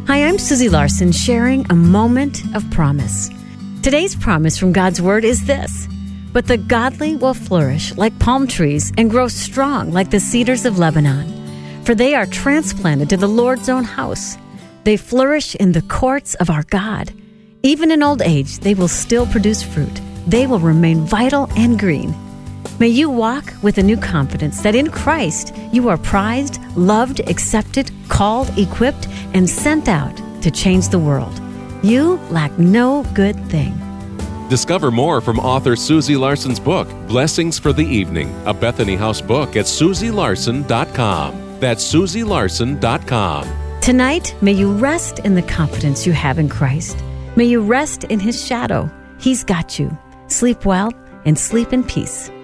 Hi, I'm Susie Larson, sharing a moment of promise. Today's promise from God's Word is this: "But the godly will flourish like palm trees and grow strong like the cedars of Lebanon. For they are transplanted to the Lord's own house. They flourish in the courts of our God. Even in old age, they will still produce fruit. They will remain vital and green." May you walk with a new confidence that in Christ you are prized, loved, accepted, called, equipped, and sent out to change the world. You lack no good thing. Discover more from author Susie Larson's book, Blessings for the Evening, a Bethany House book at SusieLarson.com. That's SusieLarson.com. Tonight, may you rest in the confidence you have in Christ. May you rest in His shadow. He's got you. Sleep well and sleep in peace.